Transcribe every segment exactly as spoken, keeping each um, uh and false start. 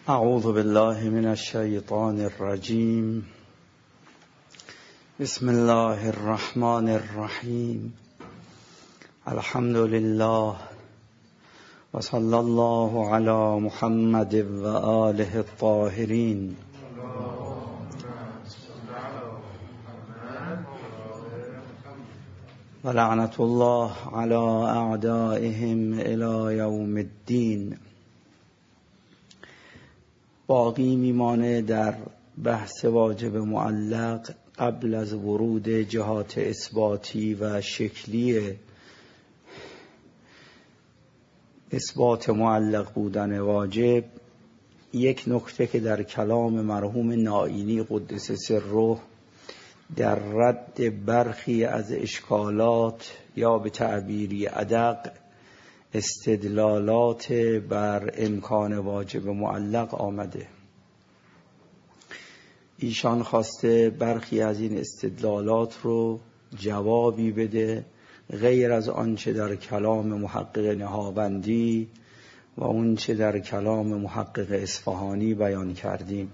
اعوذ بالله من الشیطان الرجیم. بسم الله الرحمن الرحیم. الحمد لله و صلی الله علی محمد و آله الطاهرین. و لعنت الله علی اعدائهم الی یوم الدین. باقی میمانه در بحث واجب معلق قبل از ورود جهات اثباتی و شکلی اثبات معلق بودن واجب، یک نکته که در کلام مرحوم نائینی قدس سره در رد برخی از اشکالات یا به تعبیری ادق استدلالات بر امکان واجب معلق آمده. ایشان خواسته برخی از این استدلالات رو جوابی بده غیر از آنچه در کلام محقق نهاوندی و آنچه در کلام محقق اصفهانی بیان کردیم.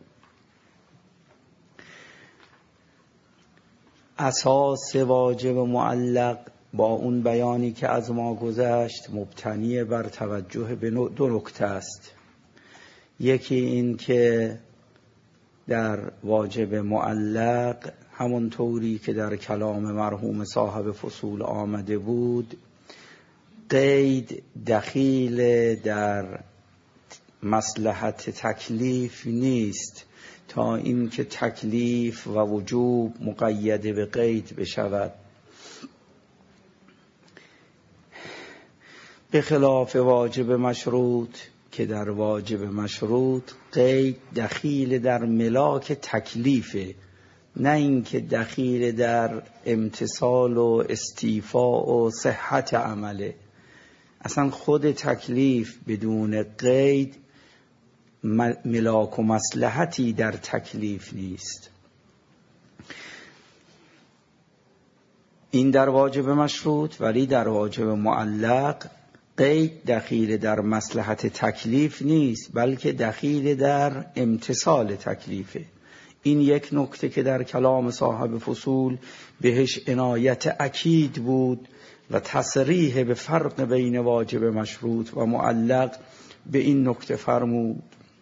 اساس واجب معلق با اون بیانی که از ما گذشت مبتنی بر توجه به دو نکته است. یکی این که در واجب معلق همون طوری که در کلام مرحوم صاحب فصول آمده بود، قید دخیل در مصلحت تکلیف نیست تا اینکه تکلیف و وجوب مقید به قید بشود، به خلاف واجب مشروط که در واجب مشروط قید دخیل در ملاک تکلیفه، نه اینکه دخیل در امتثال و استیفاء و صحت عمله. اصلا خود تکلیف بدون قید ملاک و مصلحتی در تکلیف نیست. این در واجب مشروط، ولی در واجب معلق قید دخیل در مصلحت تکلیف نیست بلکه دخیل در امتثال تکلیفه. این یک نکته که در کلام صاحب فصول بهش عنایت اکید بود و تصریح به فرق بین واجب مشروط و معلق به این نکته فرمود.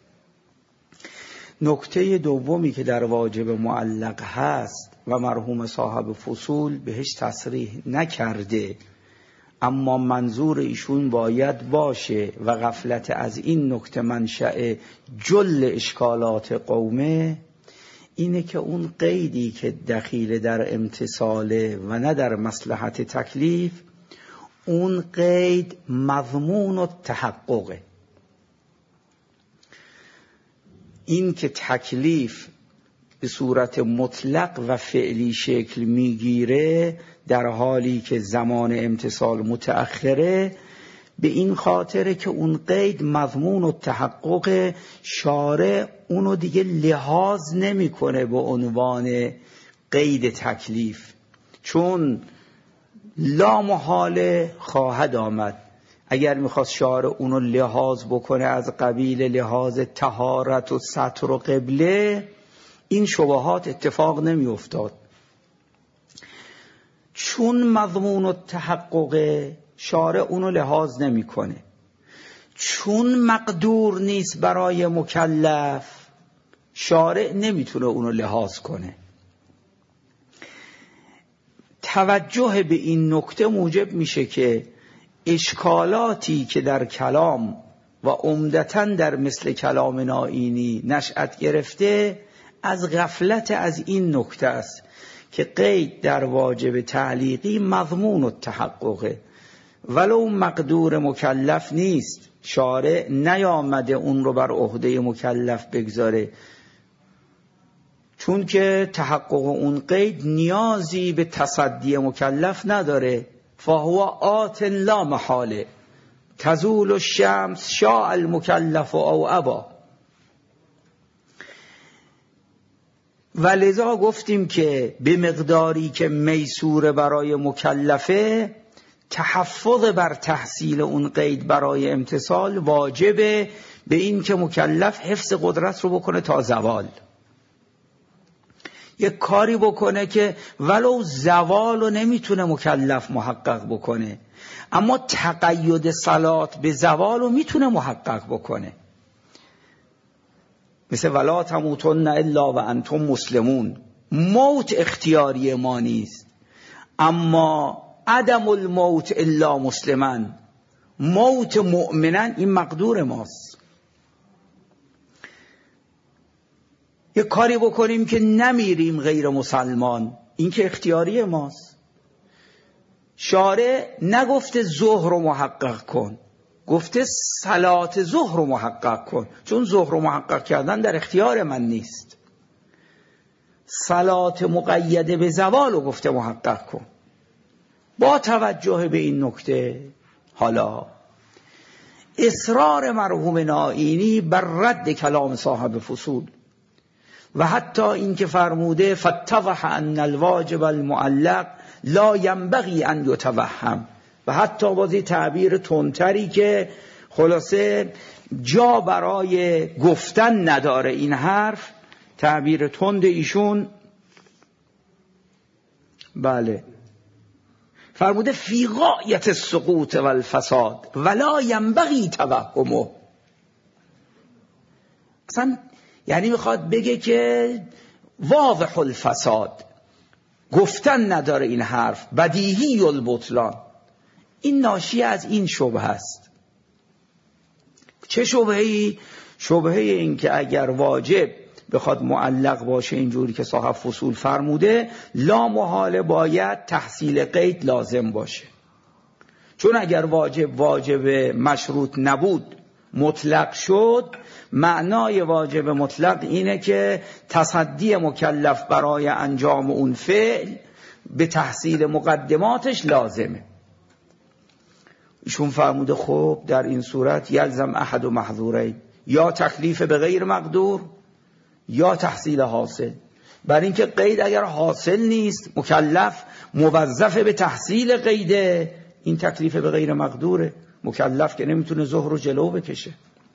نکته دومی که در واجب معلق هست و مرحوم صاحب فصول بهش تصریح نکرده اما منظور ایشون باید باشه و غفلت از این نکته منشأ جل اشکالات قومه، اینه که اون قیدی که دخیل در امتثاله و نه در مصلحت تکلیف، اون قید مضمون و تحققه. این که تکلیف به صورت مطلق و فعلی شکل میگیره در حالی که زمان امتثال متأخره، به این خاطره که اون قید مضمون و تحقق شارع اونو دیگه لحاظ نمیکنه به عنوان قید تکلیف، چون لا محاله خواهد آمد. اگر میخواست شارع اونو لحاظ بکنه از قبیل لحاظ طهارت و ستر و قبله، این شبهات اتفاق نمی افتاد. چون مضمون و تحقق شارع اونو لحاظ نمی کنه، چون مقدور نیست برای مکلف، شارع نمیتونه اونو لحاظ کنه. توجه به این نکته موجب میشه که اشکالاتی که در کلام و عمدتاً در مثل کلام نائینی نشأت گرفته از غفلت از این نکته است که قید در واجب تعلیقی مضمون و تحققه، ولو مقدور مکلف نیست، شارع نیامده اون رو بر عهده مکلف بگذاره، چون که تحقق اون قید نیازی به تصدی مکلف نداره. فهو آت لا محاله تزول الشمس شاء المکلف او ابا. ولذا گفتیم که به مقداری که میسور برای مکلفه، تحفظ بر تحصیل اون قید برای امتثال واجبه به این که مکلف حفظ قدرت رو بکنه تا زوال، یک کاری بکنه که ولو زوال رو نمیتونه مکلف محقق بکنه، اما تقید صلات به زوال رو میتونه محقق بکنه. مثل ولا تموتن الا و انتم مسلمون. موت اختیاری ما نیست، اما عدم الموت الا مسلمن، موت مؤمنن این مقدور ماست. یه کاری بکنیم که نمیریم غیر مسلمان، این که اختیاری ماست. شارع نگفته ظهر رو محقق کن، گفته صلات ظهر رو محقق کن، چون ظهر رو محقق کردن در اختیار من نیست. صلات مقیده به زوال رو گفته محقق کن. با توجه به این نکته، حالا اصرار مرحوم نائینی بر رد کلام صاحب فصول و حتی این که فرموده فاتضح ان الواجب المعلق لا ينبغي ان يتوهم، و حتی بازی تعبیر تندتری که خلاصه جا برای گفتن نداره این حرف، تعبیر تند ایشون، بله فرموده فی غایت السقوط والفساد ولا ينبغي توهمه. اصلا یعنی میخواد بگه که واضح الفساد، گفتن نداره این حرف، بدیهی البطلان. این ناشی از این شبهه است. چه شبهه‌ای؟ شبهه این که اگر واجب بخواد معلق باشه اینجوری که صاحب فصول فرموده، لا محاله باید تحصیل قید لازم باشه، چون اگر واجب واجب مشروط نبود مطلق شد، معنای واجب مطلق اینه که تصدی مکلف برای انجام اون فعل به تحصیل مقدماتش لازمه. ایشون فرموده خب در این صورت یلزم احد و محظورین، یا تکلیف به غیر مقدور یا تحصیل حاصل. بر اینکه قید اگر حاصل نیست، مکلف موظف به تحصیل قیده، این تکلیف به غیر مقدوره، مکلف که نمیتونه ظهر رو جلو بکشه.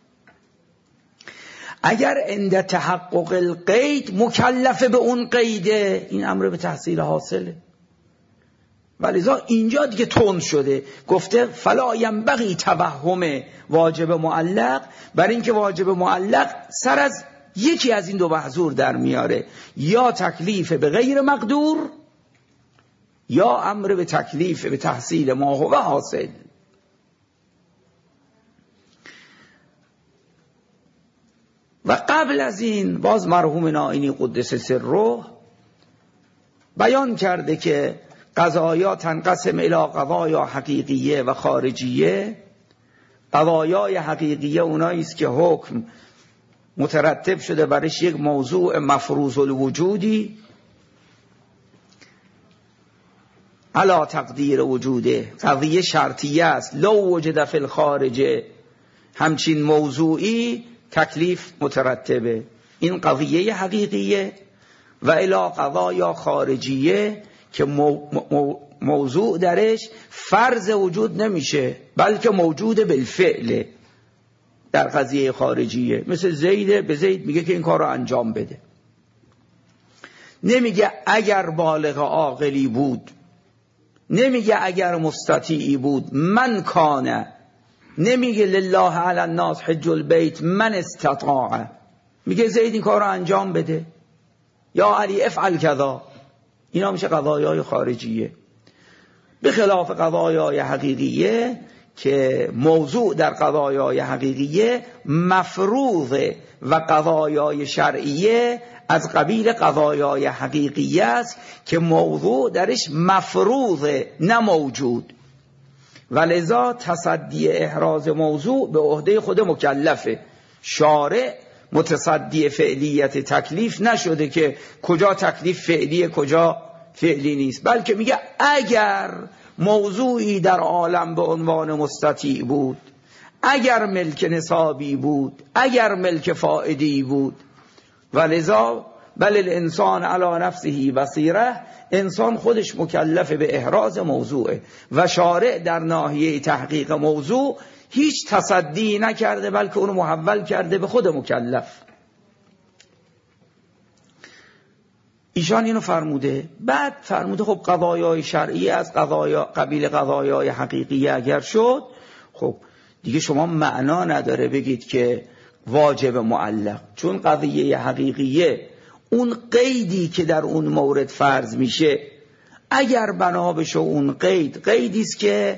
اگر عند تحقق القید مکلف به اون قیده، این امر به تحصیل حاصله. ولذا اینجا دیگه تند شده، گفته فلا ینبغی توهم واجب معلق، برای اینکه واجب معلق سر از یکی از این دو محظور در میاره، یا تکلیف به غیر مقدور یا امر به تکلیف به تحصیل ما هو حاصل. و قبل از این باز مرحوم نائینی قدس سره بیان کرده که قضایا تنقسم الی قضایا حقیقیه و خارجیه. قضایای حقیقیه اونایی است که حکم مترتب شده برش یک موضوع مفروض الوجودی علا تقدیر وجوده، قضیه شرطیه است، لو وجد فی الخارجه، همچین موضوعی تکلیف مترتبه، این قضیه حقیقیه. و الی قضایا خارجیه که مو مو موضوع درش فرض وجود نمیشه بلکه موجود بالفعل. در قضیه خارجیه مثل زید، به زید میگه که این کار رو انجام بده، نمیگه اگر بالغ عاقلی بود، نمیگه اگر مستطیعی بود، من کانه، نمیگه لله علی الناس حج البیت من استطاع، میگه زید این کار رو انجام بده، یا علی افعل کذا. اینا میشه قضایای خارجیه. به خلاف قضایای حقیقیه که موضوع در قضایای حقیقیه مفروضه و قضایای شرعیه از قبیل قضایای حقیقیه است که موضوع درش مفروضه نه موجود، ولذا تصدی احراز موضوع به عهده خود مکلفه. شارع متصدی فعلیت تکلیف نشده که کجا تکلیف فعلیه کجا فعلی نیست، بلکه میگه اگر موضوعی در عالم به عنوان مستطیع بود، اگر ملک نصابی بود، اگر ملک فائدی بود، ولذا بل الانسان علی نفسه بصیره، انسان خودش مکلف به احراز موضوعه و شارع در ناحیه تحقیق موضوع هیچ تصدی نکرده، بلکه اونو محول کرده به خود مکلف. ایشان اینو فرموده. بعد فرموده خب قضایای شرعی از قضایا قبیل قضایای حقیقی اگر شد، خب دیگه شما معنا نداره بگید که واجب معلق، چون قضیه حقیقیه اون قیدی که در اون مورد فرض میشه اگر بنا بشه اون قید قیدی است که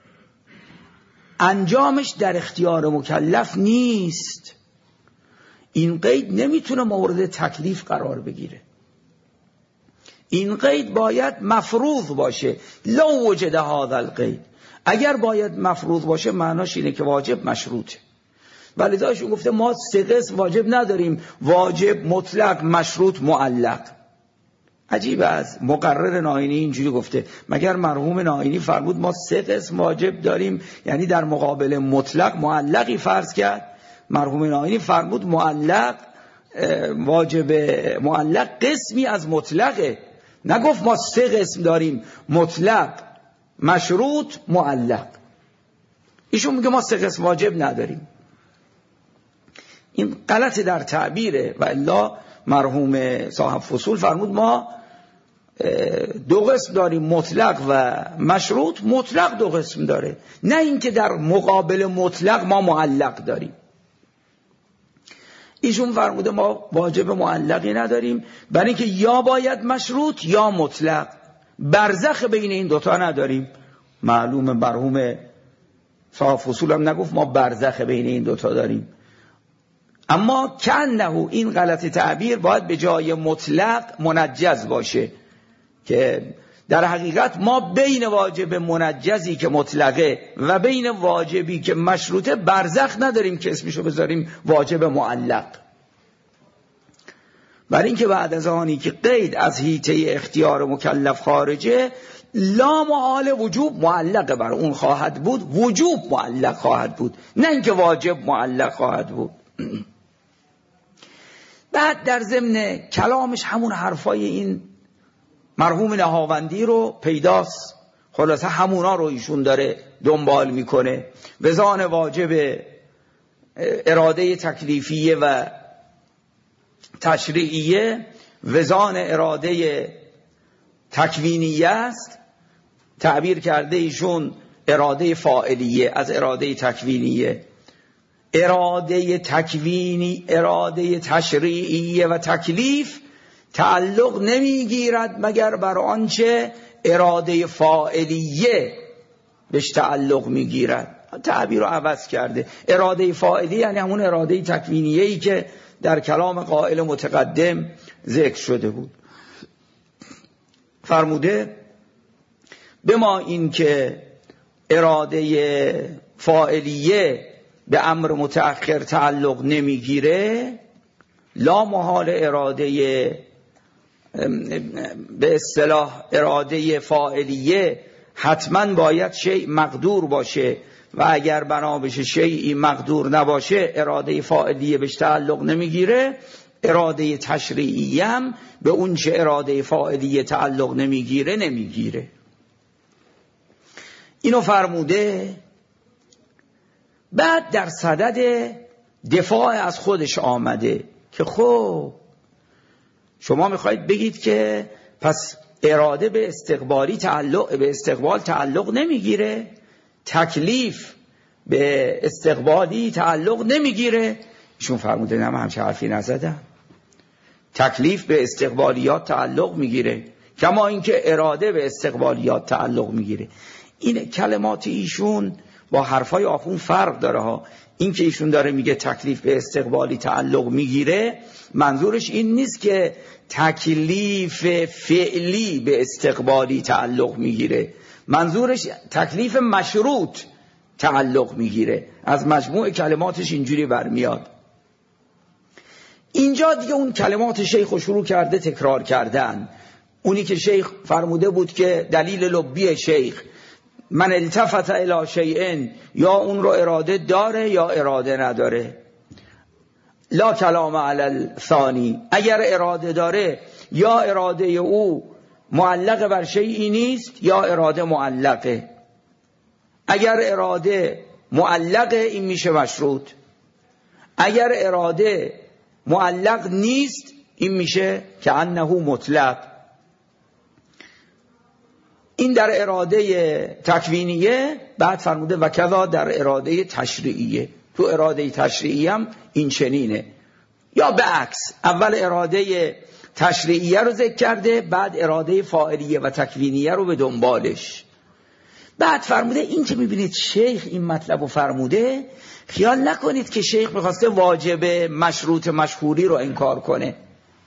انجامش در اختیار مکلف نیست، این قید نمیتونه مورد تکلیف قرار بگیره. این قید باید مفروض باشه. لو وجد هذا القید، اگر باید مفروض باشه معناش اینه که واجب مشروطه. ولی داشون گفته ما سه قسم واجب نداریم، واجب، مطلق، مشروط، معلق. عجیبه، از مقرر ناینی اینجوری گفته. مگر مرحوم ناینی فرمود ما سه قسم واجب داریم، یعنی در مقابل مطلق معلقی فرض کرد؟ مرحوم ناینی فرمود معلق واجب، معلق قسمی از مطلقه، نگفت ما سه قسم داریم، مطلق، مشروط، معلق. ایشون میگه ما سه قسم واجب نداریم. این غلط در تعبیره، و الا مرحوم صاحب فصول فرمود ما دو قسم داریم، مطلق و مشروط. مطلق دو قسم داره، نه اینکه در مقابل مطلق ما معلق داریم. ایشون فرموده ما واجب معلقی نداریم، برای اینکه یا باید مشروط یا مطلق، برزخ بین این دوتا نداریم. معلوم مرحوم صاحب فصول هم نگفت ما برزخ بین این دوتا داریم، اما کنه این غلط تعبیر باید به جای مطلق منجز باشه، که در حقیقت ما بین واجب منجزی که مطلقه و بین واجبی که مشروطه برزخ نداریم که اسمشو بذاریم واجب معلق. برای اینکه بعد از آنی که قید از حیطه اختیار مکلف خارجه، لا محال وجوب معلق بر اون خواهد بود، وجوب معلق خواهد بود، نه اینکه واجب معلق خواهد بود. بعد در ضمن کلامش همون حرفای این مرحوم نهاوندی رو پیداست، خلاصه همونا رو ایشون داره دنبال میکنه. وزان واجب اراده تکلیفیه و تشریعیه، وزان اراده تکوینیه است. تعبیر کرده ایشون اراده فاعلیه از اراده تکوینیه. اراده تکوینی، اراده تشریعیه و تکلیف تعلق نمیگیرد مگر بر آنچه اراده فاعلیه بهش تعلق میگیرد. تعبیر رو عوض کرده. اراده فاعلیه یعنی همون اراده تکوینیه ای که در کلام قائل متقدم ذکر شده بود. فرموده به ما این که اراده فاعلیه به امر متأخر تعلق نمیگیره، لا محال اراده به اصطلاح اراده فاعلیه حتما باید شیء مقدور باشه، و اگر بنا بشه شیئی مقدور نباشه اراده فاعلیه بهش تعلق نمیگیره. اراده تشریعیه هم به اون چه اراده فاعلیه تعلق نمیگیره نمیگیره. اینو فرموده. بعد در صدد دفاع از خودش آمده که خب شما میخواید بگید که پس اراده به استقبالی تعلق به استقبال تعلق نمیگیره، تکلیف به استقبالی تعلق نمیگیره. ایشون فرموده نه، من همچه حرفی نزدم. تکلیف به استقبالیات تعلق میگیره، کما اینکه اراده به استقبالیات تعلق میگیره. این کلمات ایشون با حرفای آخون فرق داره ها. این که ایشون داره میگه تکلیف به استقبالی تعلق میگیره، منظورش این نیست که تکلیف فعلی به استقبالی تعلق میگیره، منظورش تکلیف مشروط تعلق میگیره. از مجموع کلماتش اینجوری برمیاد. اینجا دیگه اون کلمات شیخ شروع کرده تکرار کردن. اونی که شیخ فرموده بود که دلیل لبی شیخ من التفت الی شیئن، یا اون رو اراده داره یا اراده نداره. لا کلام علی الثانی، اگر اراده داره یا اراده او معلق بر شیئی نیست یا اراده معلقه. اگر اراده معلق این میشه مشروط. اگر اراده معلق نیست این میشه که انه مطلق. این در اراده تکوینیه. بعد فرموده و کذا در اراده تشریعیه. تو اراده تشریعی هم این چنینه، یا به عکس، اول اراده تشریعیه رو ذکر کرده، بعد اراده فاعلیه و تکوینیه رو به دنبالش. بعد فرموده این که میبینید شیخ این مطلب رو فرموده، خیال نکنید که شیخ میخواسته واجب مشروط مشهوری رو انکار کنه.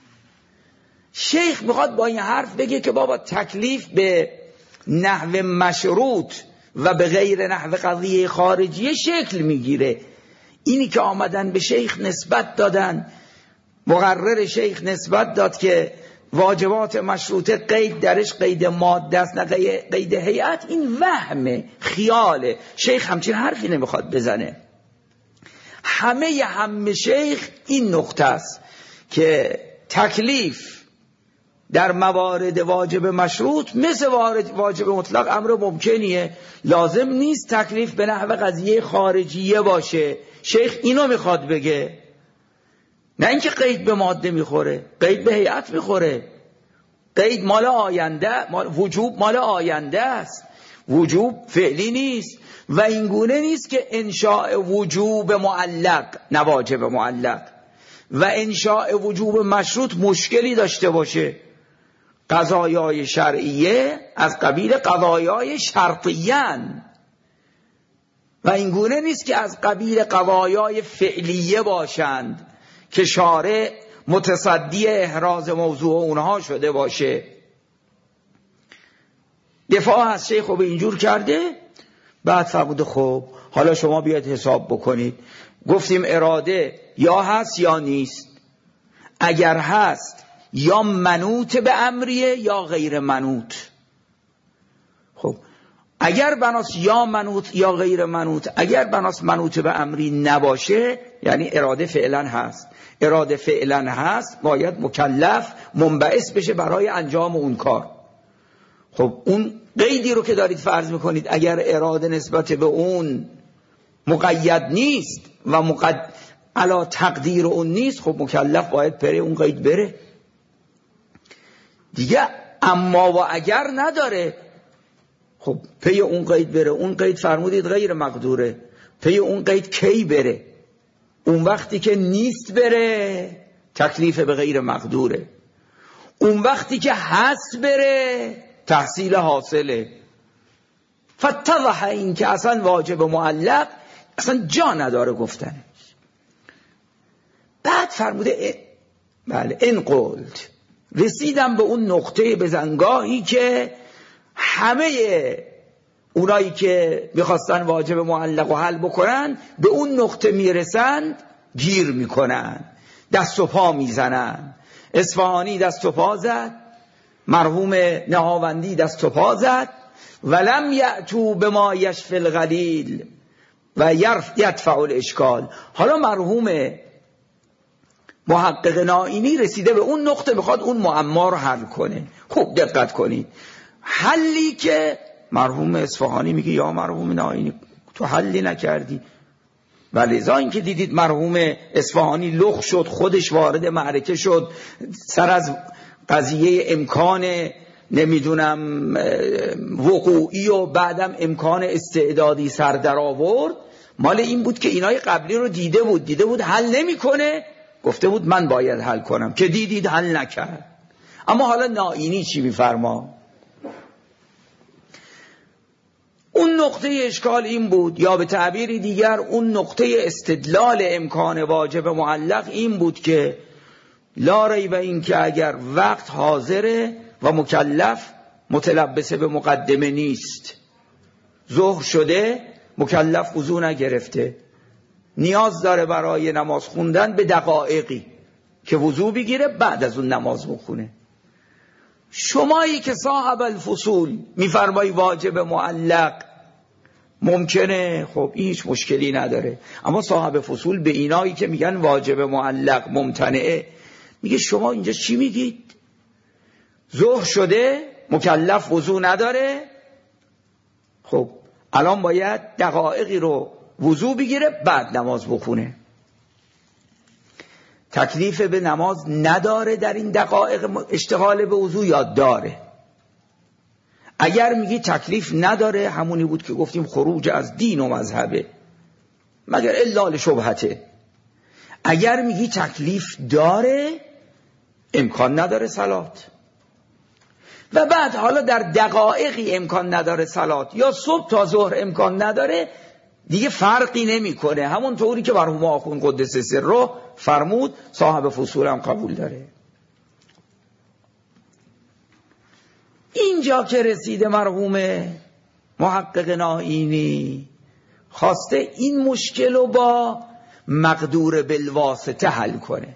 شیخ میخواد با این حرف بگه که بابا تکلیف به نحو مشروط و به غیر نحو قضیه خارجیه شکل میگیره. اینی که آمدن به شیخ نسبت دادن، مقرر شیخ نسبت داد که واجبات مشروطه قید درش قید ماده است نه قید هیئت، این وهمه، خیاله. شیخ همچین حرفی نمیخواد بزنه. همه هم شیخ این نقطه است که تکلیف در موارد واجب مشروط مثل واجب مطلق امر ممکنیه، لازم نیست تکلیف به نحو قضیه خارجیه باشه. شیخ اینو میخواد بگه، نه اینکه قید به ماده میخوره، قید به هیئت میخوره. قید مال آینده، مال وجوب مال آینده است، وجوب فعلی نیست و اینگونه نیست که انشاء وجوب معلق نه واجب معلق و انشاء وجوب مشروط مشکلی داشته باشه. قضایای شرعیه از قبیل قضایای شرطیان و اینگونه نیست که از قبیل قضایای فعلیه باشند که شارع متصدی احراز موضوع اونها شده باشه. دفاع از شیخ رو به اینجور کرده. بعد فرموده خب حالا شما بیاید حساب بکنید. گفتیم اراده یا هست یا نیست. اگر هست یا منوط به امریه یا غیر منوط. خب اگر بناس یا منوط یا غیر منوط، اگر بناس منوط به امری نباشه یعنی اراده فعلا هست. اراده فعلا هست باید مکلف منبعث بشه برای انجام اون کار. خب اون قیدی رو که دارید فرض میکنید اگر اراده نسبت به اون مقید نیست و مقد... علا تقدیر اون نیست، خب مکلف باید پره اون قید بره دیگه. اما و اگر نداره، خب پی اون قید بره. اون قید فرمودید غیر مقدوره، پی اون قید کی بره؟ اون وقتی که نیست بره تکلیف به غیر مقدوره، اون وقتی که هست بره تحصیل حاصله. فتضح این که اصلا واجب معلق اصلا جا نداره گفتنش. بعد فرموده بله این قلت، رسیدم به اون نقطه بزنگاهی که همه اونایی که میخواستن واجب معلق و حل بکنن به اون نقطه میرسند، گیر میکنن، دست و پا میزنن. اصفهانی دست و پا زد، مرحوم نهاوندی دست و پا زد. ولم یأتوا بما یشفی الغلیل و یدفع الاشکال. حالا مرحوم محقق نائینی رسیده به اون نقطه، بخواد اون معما رو حل کنه. خوب دقت کنید. حلی که مرحوم اصفهانی میگه یا مرحوم نائینی تو حلی نکردی، ولذا این که دیدید مرحوم اصفهانی لخ شد، خودش وارد معرکه شد، سر از قضیه امکان نمیدونم وقوعی و بعدم امکان استعدادی سر در آورد، مال این بود که اینای قبلی رو دیده بود دیده بود حل نمیکنه، گفته بود من باید حل کنم، که دیدید حل نکرد. اما حالا نائینی چی میفرما؟ اون نقطه اشکال این بود، یا به تعبیر دیگر اون نقطه استدلال امکان واجب معلق این بود که لا ریب این که اگر وقت حاضره و مکلف متلبسه به مقدمه نیست، ظهر شده مکلف وضو نگرفته، نیاز داره برای نماز خوندن به دقایقی که وضو بگیره بعد از اون نماز بخونه. شمایی که صاحب الفصول میفرمایی واجب معلق ممکنه، خب هیچ مشکلی نداره. اما صاحب فصول به اینایی که میگن واجب معلق ممتنعه میگه شما اینجا چی میگید؟ ظهر شده مکلف وضو نداره، خب الان باید دقایقی رو وضو بگیره بعد نماز بخونه. تکلیف به نماز نداره در این دقایق اشتغال به وضو یا داره؟ اگر میگی تکلیف نداره همونی بود که گفتیم خروج از دین و مذهبه مگر الا لشبهته. اگر میگی تکلیف داره امکان نداره صلات. و بعد حالا در دقایقی امکان نداره صلات یا صبح تا ظهر امکان نداره، دیگه فرقی نمیکنه، همون طوری که مرحوم آخوند قدس سره فرمود صاحب فصول هم قبول داره. اینجا که رسیده مرحوم محقق نائینی خواسته این مشکل رو با مقدور بالواسطه حل کنه.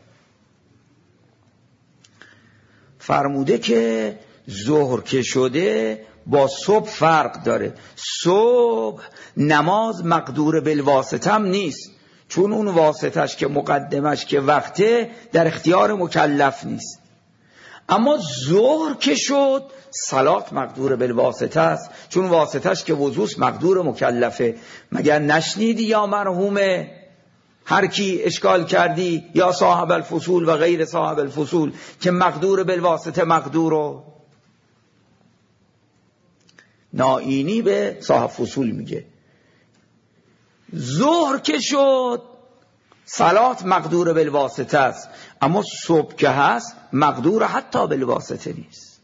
فرموده که ظهر که شده با صبح فرق داره. صبح نماز مقدور بالواسطه هم نیست، چون اون واسطش که مقدمش که وقته در اختیار مکلف نیست. اما ظهر که شد صلات مقدور بالواسطه است، چون واسطش که وضوست مقدور مکلفه. مگر نشنیدی یا مرحومه هر کی اشکال کردی یا صاحب الفصول و غیر صاحب الفصول که مقدور بالواسطه مقدورو؟ نائینی به صاحب فصول میگه ظهر که شد صلات مقدور بالواسطه است، اما صبح که هست مقدور حتی بالواسطه نیست.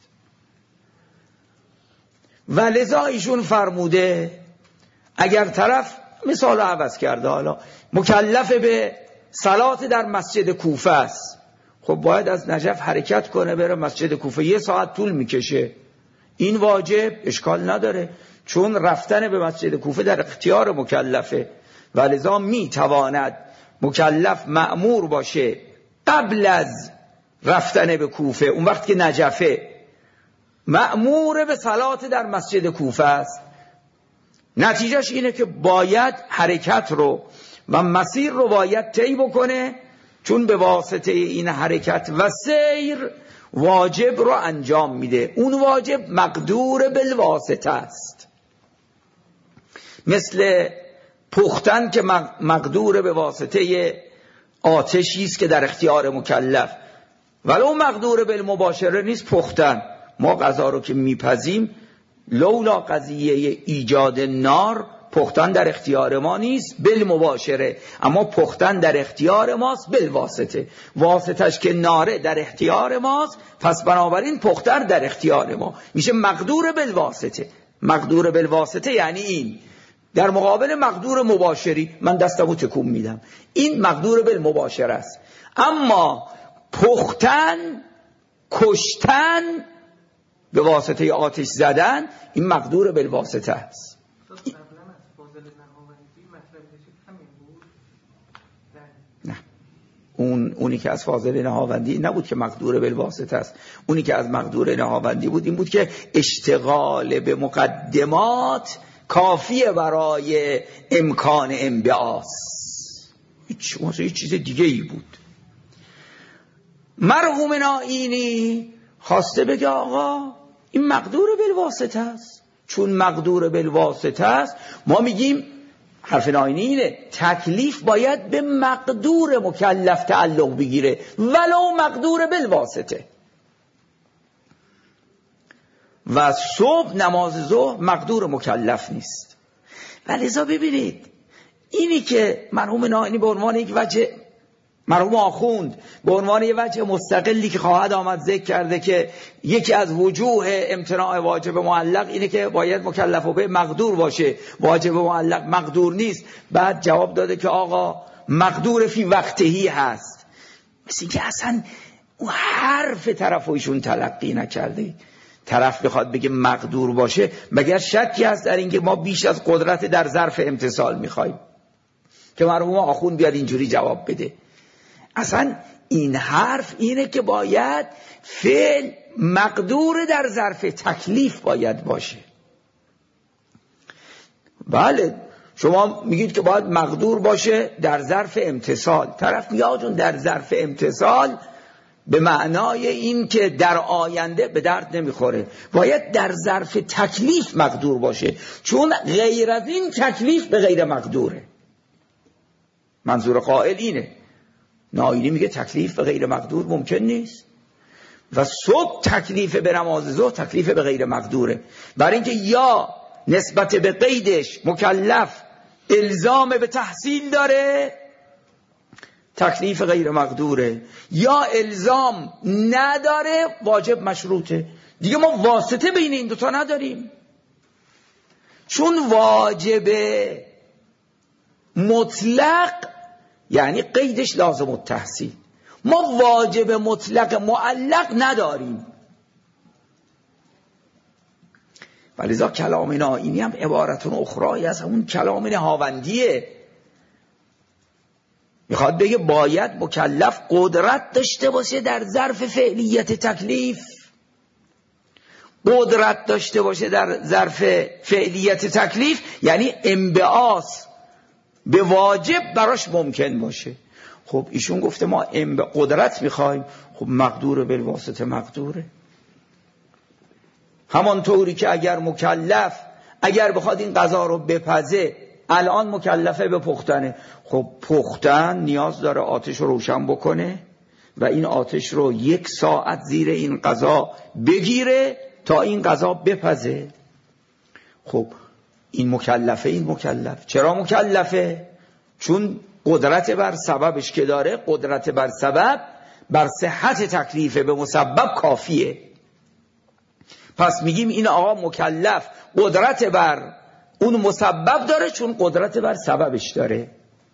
و لذا ایشون فرموده اگر طرف مثال عوض کرده، حالا مکلف به صلات در مسجد کوفه است، خب باید از نجف حرکت کنه بره مسجد کوفه، یه ساعت طول میکشه. این واجب اشکال نداره، چون رفتن به مسجد کوفه در اختیار مکلفه و لذا میتواند مکلف مأمور باشه قبل از رفتن به کوفه، اون وقت که نجفه مأمور به صلات در مسجد کوفه است. نتیجهش اینه که باید حرکت رو و مسیر رو باید طی بکنه، چون به واسطه این حرکت و سیر واجب رو انجام میده. اون واجب مقدور بالواسطه است، مثل پختن که مقدور به واسطه آتشی است که در اختیار مکلف، ولو مقدور بالمباشره نیست. پختن ما غذا رو که میپزیم لولا قضیه ایجاد نار پختن در اختیار ما نیست بالمباشره، اما پختن در اختیار ماست بالواسطه. واسطش که ناره در اختیار ماست، پس بنابراین پختن در اختیار ما میشه مقدور بالواسطه. مقدور بالواسطه یعنی این در مقابل مقدور مباشری من دستمو تکون میدم، این مقدور بالمباشره است. اما پختن، کشتن، به واسطه آتش زدن، این مقدور بالواسطه است. نه، اون اونی که از فاضل نهاوندی نبود که مقدور بالواسطه است. اونی که از مقدور نهاوندی بود این بود که اشتغال به مقدمات کافیه برای امکان انبعاث. هیچ هیچ چیز دیگه ای بود. مرحوم نائینی خواسته بگه آقا این مقدور بالواسطه است. چون مقدور بالواسطه است ما میگیم، حرف نائینی اینه، تکلیف باید به مقدور مکلف تعلق بگیره ولو مقدور بالواسطه. و صبح نماز ظهر مقدور مکلف نیست. و لذا ببینید اینی که مرحوم نائینی به عنوان یک وجه، مرحوم آخوند به عنوان یک وجه مستقلی که خواهد آمد ذکر کرده که یکی از وجوه امتناع واجب معلق اینه که باید مکلف و به مقدور باشه، واجب معلق مقدور نیست. بعد جواب داده که آقا مقدور فی وقتهی هست. مثل این که اصلا اون حرف طرف ایشون تلقی نکرده. طرف بخواد بگه مقدور باشه، مگر شکی هست در اینکه ما بیش از قدرت در ظرف امتثال میخوایم که مرحوم آخوند بیاد اینجوری جواب بده؟ اصلا این حرف اینه که باید فعل مقدور در ظرف تکلیف باید باشه. بله شما میگید که باید مقدور باشه در ظرف امتثال، طرف میاد در ظرف امتثال به معنای این که در آینده به درد نمیخوره، باید در ظرف تکلیف مقدور باشه، چون غیر از این تکلیف به غیر مقدوره. منظور قائل اینه. نائینی میگه تکلیف به غیر مقدور ممکن نیست و صبح تکلیف به نماز ظهر تکلیف به غیر مقدوره، برای اینکه یا نسبت به قیدش مکلف الزام به تحصیل داره تکلیف غیر مقدوره، یا الزام نداره واجب مشروطه. دیگه ما واسطه بین این دوتا نداریم، چون واجب مطلق یعنی قیدش لازم التحصیل، ما واجب مطلق معلق نداریم. ولذا کلام نائینی هم عبارتون اخرایی از همون کلام نهاوندیه. میخواد بگه باید مکلف قدرت داشته باشه در ظرف فعلیت تکلیف، قدرت داشته باشه در ظرف فعلیت تکلیف یعنی انبعاث به واجب براش ممکن باشه. خب ایشون گفته ما قدرت میخوایم، خب مقدور بالواسطه مقدوره. همانطوری که اگر مکلف اگر بخواد این غذا رو بپزه، الان مکلفه به پختنه، خب پختن نیاز داره آتش رو روشن بکنه و این آتش رو یک ساعت زیر این غذا بگیره تا این غذا بپزه. خب این مکلفه، این مکلف چرا مکلفه؟ چون قدرت بر سببش که داره، قدرت بر سبب بر صحت تکلیف به مسبب کافیه. پس میگیم این آقا مکلف قدرت بر اون مسبب داره چون قدرت بر سببش داره.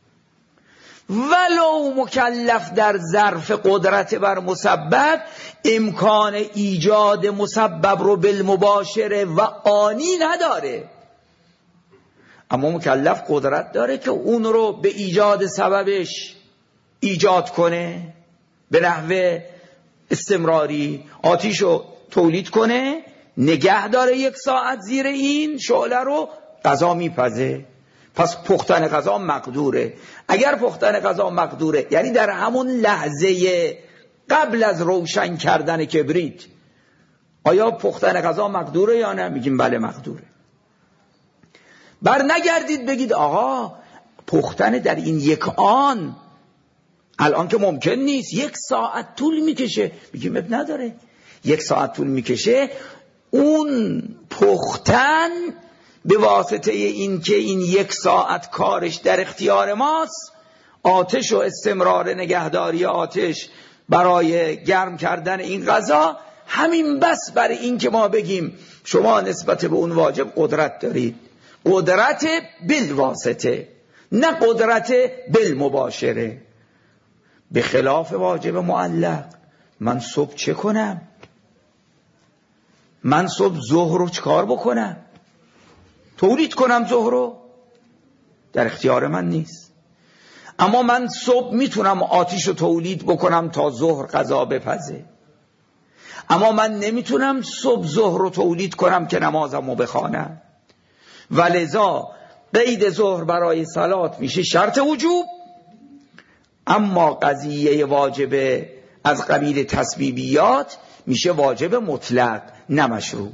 ولو مکلف در ظرف قدرت بر مسبب امکان ایجاد مسبب رو بالمباشره و آنی نداره، اما مکلف قدرت داره که اون رو به ایجاد سببش ایجاد کنه، به نحو استمراری آتیش رو تولید کنه، نگه داره یک ساعت زیر این شعله رو، غذا میپزه. پس پختن غذا مقدوره. اگر پختن غذا مقدوره یعنی در همون لحظه قبل از روشن کردن کبریت، آیا پختن غذا مقدوره یا نه؟ میگیم بله مقدوره. بر نگردید بگید آقا پختن در این یک آن الان که ممکن نیست، یک ساعت طول میکشه. میگیم اب نداره، یک ساعت طول میکشه. اون پختن به واسطه این که این یک ساعت کارش در اختیار ماست، آتش و استمرار نگهداری آتش برای گرم کردن این غذا، همین بس برای این که ما بگیم شما نسبت به اون واجب قدرت دارید، قدرت بالواسطه نه قدرت بالمباشره. به خلاف واجب معلق، من صبح چه کنم؟ من صبح ظهر رو چکار بکنم؟ تولید کنم ظهر رو؟ در اختیار من نیست. اما من صبح میتونم آتیش رو تولید بکنم تا ظهر غذا بپزه، اما من نمیتونم صبح ظهر رو تولید کنم که نمازم رو بخوانم. ولذا قید ظهر برای صلات میشه شرط وجوب، اما قضیه واجب از قبیل تسبیبیات میشه واجب مطلق نه مشروط.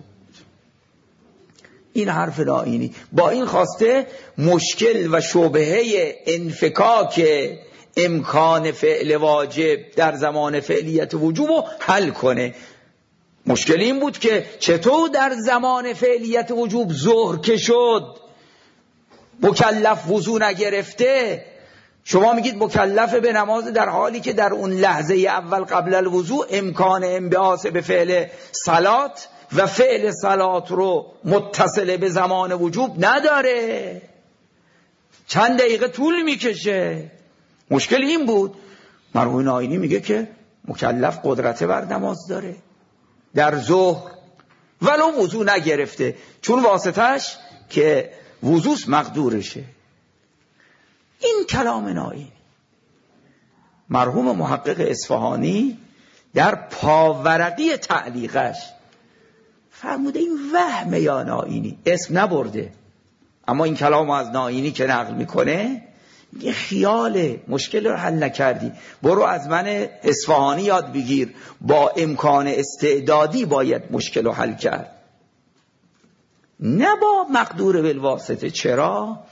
این حرف نائینی. با این خواسته مشکل و شبهه انفکاک امکان فعل واجب در زمان فعلیت وجوب رو حل کنه. مشکل این بود که چطور در زمان فعلیت وجوب ظهر که شد مکلف وضو نگرفته، شما میگید مکلف به نماز در حالی که در اون لحظه اول قبل الوضو امکان انبعاث به فعل صلات و فعل صلات رو متصل به زمان وجوب داره، چند دقیقه طول میکشه. مشکل این بود. مرحوم نائینی میگه که مکلف قدرت بر نماز داره در ظهر ولو وضو نگرفته، چون واسطش که وضوس مقدورشه. این کلام نائینی. مرحوم محقق اصفهانی در پاورقی تعلیقش فرموده این وهمه یا نائینی، اسم نبرده، اما این کلام از نائینی که نقل میکنه یه خیاله، مشکل رو حل نکردی، برو از من اصفهانی یاد بگیر، با امکان استعدادی باید مشکل رو حل کرد، نه با مقدور بالواسطه. چرا؟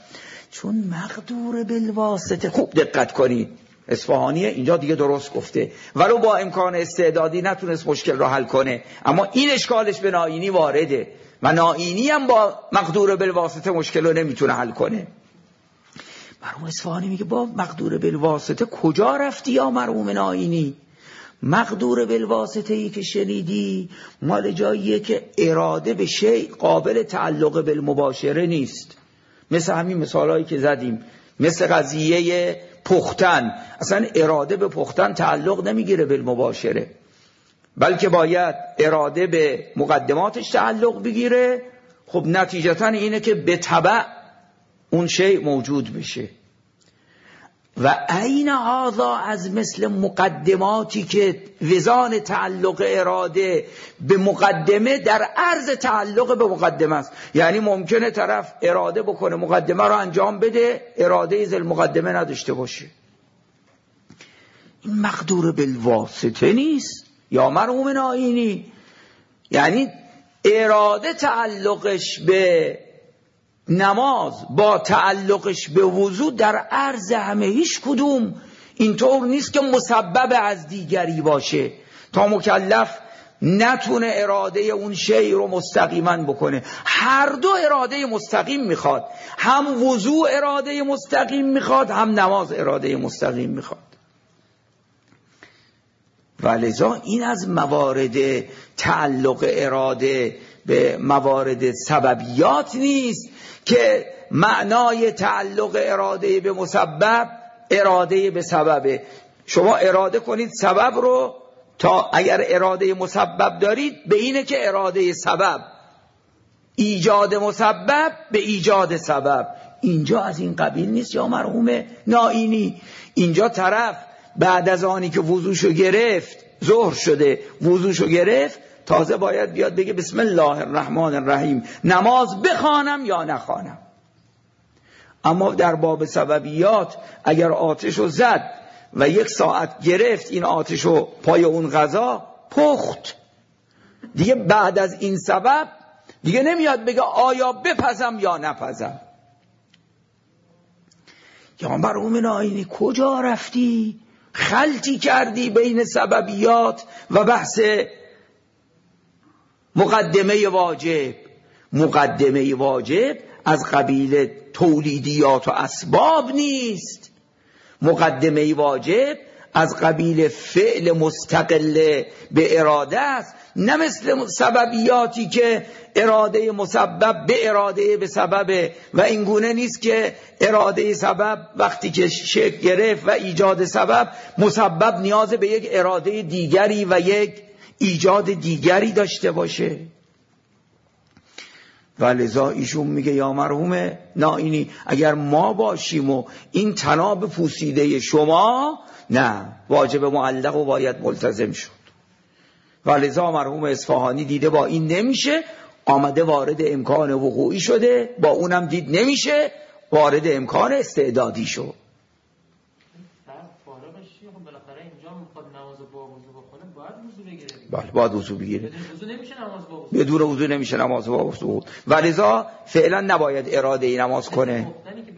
چون مقدور بالواسطه. خوب دقت کنید، اصفهانیه اینجا دیگه درست گفته، ولو با امکان استعدادی نتونست مشکل رو حل کنه، اما این اشکالش به نائینی وارده و نائینی هم با مقدور بالواسطه مشکل رو نمیتونه حل کنه. مرحوم اصفهانی میگه با مقدور بالواسطه کجا رفتی یا مرحوم نائینی؟ مقدور بالواسطه ای که شنیدی مال جاییه که اراده به شیء قابل تعلق بالمباشره نیست. مثل همین مثالایی که زدیم، مثل قضیه پختن، اصلا اراده به پختن تعلق نمیگیره بالمباشره، بلکه باید اراده به مقدماتش تعلق بگیره. خب نتیجتا اینه که به تبع اون شیء موجود بشه. و عین هذا از مثل مقدماتی که وزان تعلق اراده به مقدمه در عرض تعلق به مقدمه است. یعنی ممکنه طرف اراده بکنه مقدمه رو انجام بده، اراده ذل مقدمه نداشته باشه. این مقدور بالواسطه نیست یا مرحوم نائینی. یعنی اراده تعلقش به نماز با تعلقش به وضو در عرض همه، هیچ کدوم اینطور نیست که مسبب از دیگری باشه تا مکلف نتونه اراده اون شیء رو مستقیما بکنه. هر دو اراده مستقیم میخواد، هم وضو اراده مستقیم میخواد، هم نماز اراده مستقیم میخواد. ولذا این از موارد تعلق اراده به موارد سببیات نیست که معنای تعلق اراده به مسبب اراده به سببه. شما اراده کنید سبب رو، تا اگر اراده مسبب دارید به اینه که اراده سبب ایجاد مسبب به ایجاد سبب. اینجا از این قبیل نیست یا مرحوم نائینی. اینجا طرف بعد از آنی که وضوشو گرفت، ظهر شده وضوشو گرفت، تازه باید بیاد بگه بسم الله الرحمن الرحیم نماز بخوانم یا نخوانم. اما در باب سببیات اگر آتشو زد و یک ساعت گرفت این آتشو پای اون غذا پخت، دیگه بعد از این سبب دیگه نمیاد بگه آیا بپزم یا نپزم. یا مرحوم نائینی کجا رفتی؟ خلطی کردی بین سببیات و بحث مقدمه واجب. مقدمه واجب از قبیل تولیدیات و اسباب نیست. مقدمه واجب از قبیل فعل مستقل به اراده است، نه مثل سببیاتی که اراده مسبب به اراده به سببه و این گونه نیست که اراده سبب وقتی که شکل گرفت و ایجاد سبب، مسبب نیاز به یک اراده دیگری و یک ایجاد دیگری داشته باشه. و لذا ایشون میگه یا مرحوم نائینی اگر ما باشیم و این طناب پوسیده شما، نه، واجب معلق و باید ملتزم شد. و لذا مرحوم اصفهانی دیده با این نمیشه، آمده وارد امکان وقوعی شده، با اونم دید نمیشه، وارد امکان استعدادی شد. بله باید وضو بگیره. بدون وضو نمیشه نماز با وضو. ولذا فعلا نباید اراده ای نماز کنه.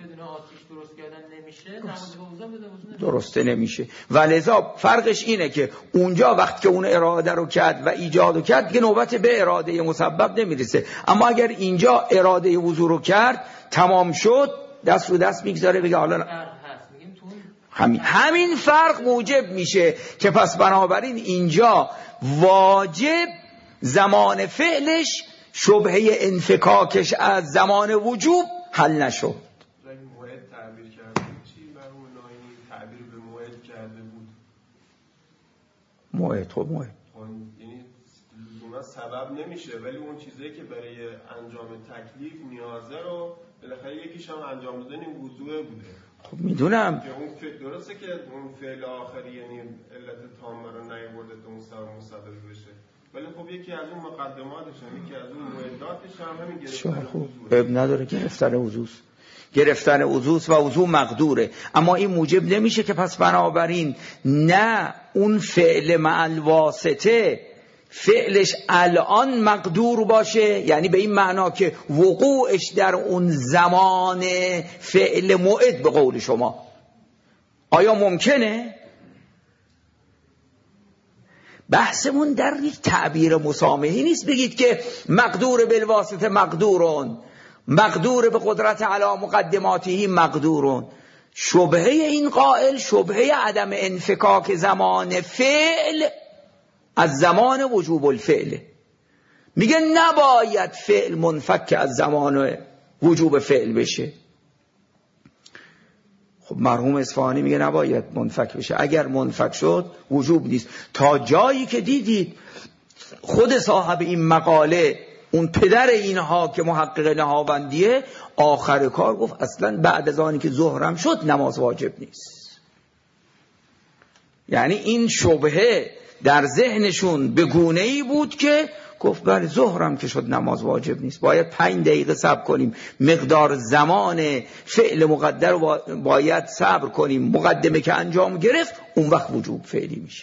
درسته نمیشه. ولذا فرقش اینه که اونجا وقت که اون اراده رو کرد و ایجاد کرد دیگه نوبت به اراده مسبب نمیرسه. اما اگر اینجا اراده وضو رو کرد تمام شد، دست رو دست میگذاره بگه حالا همین همین فرق موجب میشه که پس بنابراین اینجا واجب زمان فعلش شبهه انفکاکش از زمان وجوب حل نشد. موعد تعبیر کرده چی مرحوم نائینی تعبیر به موعد کرده بود؟ موعد خب موعد یعنی لزوما سبب نمیشه، ولی اون چیزایی که برای انجام تکلیف نیازه رو بالاخره یکیش هم انجام دادن این وضوء بوده. خب میدونم که اون فعل درسته که اون فعل آخری یعنی علت تامه رو نیاورده تا اون سبب مسبب بشه، ولی خب یکی از اون مقدماتش هم یکی از اون معداتش هم همین گرفتن وضوء. اب نداره گرفتن وضوء، گرفتن وضوء و وضوء مقدوره. اما این موجب نمیشه که پس بنابراین نه اون فعل مع الواسطه فعلش الان مقدور باشه، یعنی به این معنا که وقوعش در اون زمان فعل موعد به قول شما، آیا ممکنه؟ بحثمون در یک تعبیر مسامحی نیست بگید که مقدور بالواسطه مقدورون، مقدور به قدرت علی مقدماته مقدورون. شبهه این قائل شبهه عدم انفکاک زمان فعل از زمان وجوب الفعل. میگه نباید فعل منفک از زمان وجوب فعل بشه. خب مرحوم اصفهانی میگه نباید منفک بشه، اگر منفک شد وجوب نیست. تا جایی که دیدید خود صاحب این مقاله، اون پدر اینها که محقق نهاوندیه، آخر کار گفت اصلا بعد از آنی که ظهرم شد نماز واجب نیست. یعنی این شبهه در ذهنشون به گونه‌ای بود که گفت بله ظهرم که شد نماز واجب نیست، باید پنج دقیقه صبر کنیم، مقدار زمان فعل مقدر رو باید صبر کنیم، مقدمه که انجام گرفت اون وقت وجوب فعلی میشه.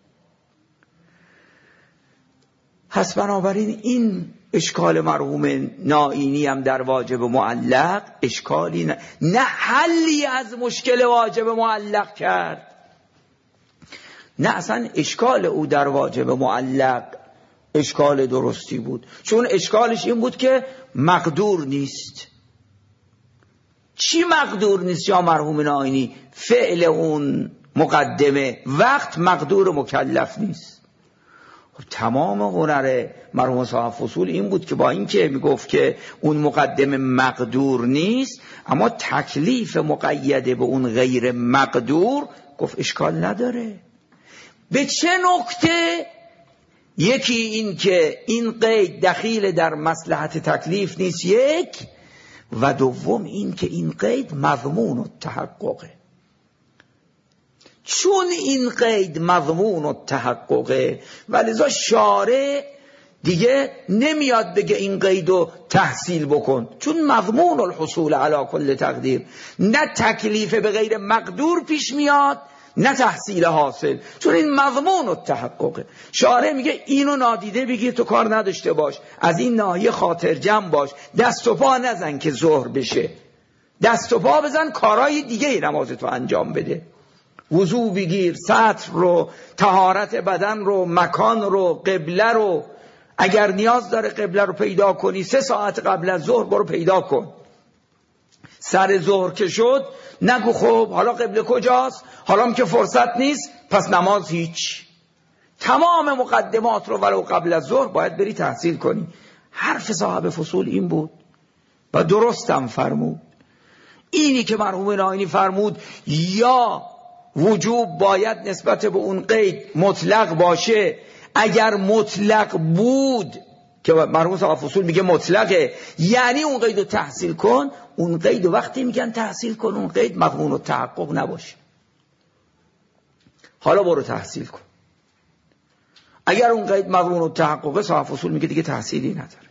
پس بنابراین این اشکال مرحوم نائینی هم در واجب معلق اشکالی نه, نه حلی از مشکل واجب معلق کرد، نه اصلا اشکال او در واجب معلق اشکال درستی بود، چون اشکالش این بود که مقدور نیست. چی مقدور نیست یا مرحوم نائینی؟ فعل اون مقدمه وقت مقدور مکلف نیست. تمام هنر مرحوم صاحب فصول این بود که با اینکه میگفت که اون مقدمه مقدور نیست، اما تکلیف مقیده به اون غیر مقدور گفت اشکال نداره. به چه نکته؟ یکی این که این قید دخیل در مصلحت تکلیف نیست یک، و دوم این که این قید مضمون التحققه. چون این قید مضمون التحققه و لذا شارع دیگه نمیاد بگه این قیدو تحصیل بکن، چون مضمون الحصول علی کل تقدیر، نه تکلیف به غیر مقدور پیش میاد نه تحصیل حاصل، چون این مضمون التحققه. شارع میگه اینو نادیده بگیر، تو کار نداشته باش، از این ناحیه خاطر جمع باش، دست و پا نزن که ظهر بشه، دست و پا بزن کارهای دیگه نماز تو انجام بده، وضو بگیر، سطر رو، طهارت بدن رو، مکان رو، قبله رو، اگر نیاز داره قبله رو پیدا کنی سه ساعت قبل از ظهر برو پیدا کن. سر ظهر که شد نگو خب حالا قبله کجاست، حالا که فرصت نیست پس نماز هیچ. تمام مقدمات رو ولو قبل از ظهر باید بری تحصیل کنی. حرف صاحب فصول این بود و درستم فرمود. اینی که مرحوم نائینی فرمود یا وجوب باید نسبت به اون قید مطلق باشه، اگر مطلق بود که مرحوم صاحب فصول میگه مطلقه، یعنی اون قید رو تحصیل کن. اون قید وقتی میگن تحصیل کن اون قید مضمون التحقق نباشه، حالا برو تحصیل کن. اگر اون قید مضمون التحقق، صاحب فصول میگه دیگه تحصیلی نداره،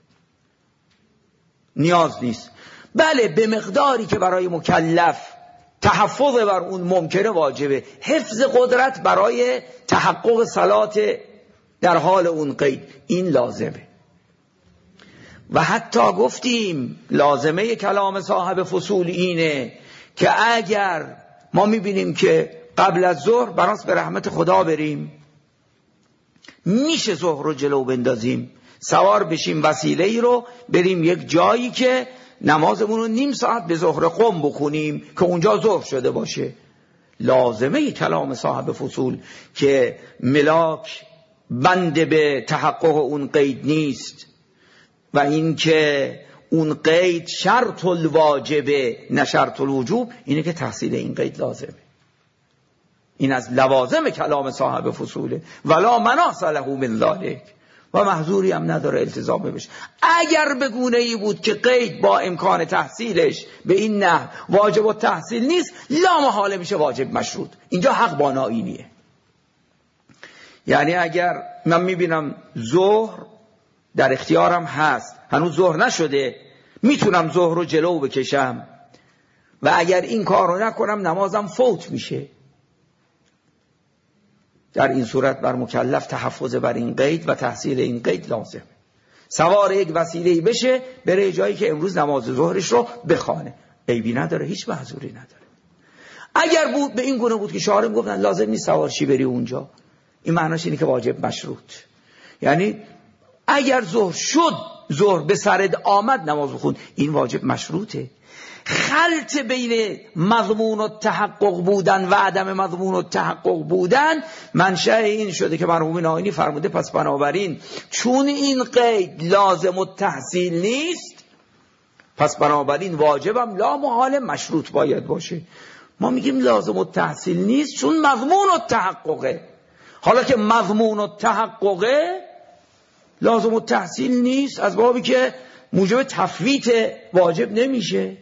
نیاز نیست. بله به مقداری که برای مکلف تحفظ بر اون ممکنه واجبه، حفظ قدرت برای تحقق صلات در حال اون قید این لازمه. و حتی گفتیم لازمه کلام صاحب فصول اینه که اگر ما میبینیم که قبل از ظهر بناس به رحمت خدا بریم، میشه ظهر رو جلو بندازیم، سوار بشیم وسیله ای رو بریم یک جایی که نمازمون رو نیم ساعت به ظهر قم بخونیم که اونجا ظهر شده باشه. لازمه کلام صاحب فصول که ملاک بند به تحقق اون قید نیست و این که اون قید شرط الواجبه نه شرط الوجوب، اینه که تحصیل این قید لازمه. این از لوازم کلام صاحب فصوله. ولا مناص له من ذلک، و محظوری هم نداره التزام بشه. اگر به گونه ای بود که قید با امکان تحصیلش به این نه واجب و تحصیل نیست، لا محاله میشه واجب مشروط. اینجا حق با نائینیه. یعنی اگر من میبینم ظهر در اختیارم هست، هنوز ظهر نشده، میتونم ظهر رو جلو بکشم و اگر این کار رو نکنم نمازم فوت میشه. در این صورت بر مکلف تحفظ بر این قید و تحصیل این قید لازم. سوار یک وسیله‌ای بشه بره جایی که امروز نماز ظهرش رو بخوانه، عیبی نداره، هیچ معذوری نداره. اگر بود به این گونه بود که شارع گفتن لازم نیست سوار شی بری اونجا، این معناش اینه که واجب مشروط. یعنی اگر ظهر شد، ظهر به سرد آمد نماز بخون، این واجب مشروطه. خلط بین مضمون و تحقق بودن و عدم مضمون و تحقق بودن منشأ این شده که مرحوم نائینی فرموده پس بنابراین چون این قید لازم و تحصیل نیست، پس بنابراین واجبم لا محال مشروط باید باشه. ما میگیم لازم و تحصیل نیست چون مضمون و تحققه. حالا که مضمون و تحققه لازم و تحصیل نیست، از بابی که موجب تفویت واجب نمیشه.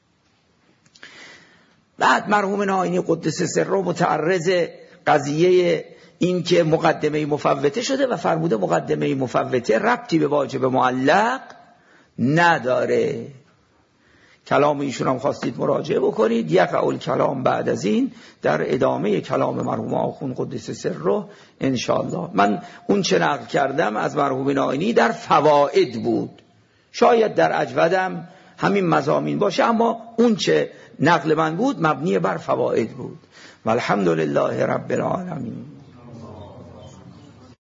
بعد مرحوم نائینی قدس سره متعرض قضیه این که مقدمه مفوته شده و فرموده مقدمه مفوته ربطی به واجب معلق نداره. کلام ایشون هم خواستید مراجعه بکنید، یقع الکلام بعد از این در ادامه کلام مرحوم آخوند قدس سره انشاءالله. من اون چه نقل کردم از مرحوم نائینی در فواید بود، شاید در اجودم همین مضامین باشه، اما اون چه نقل من بود مبنی بر فواید بود. والحمدلله رب العالمین.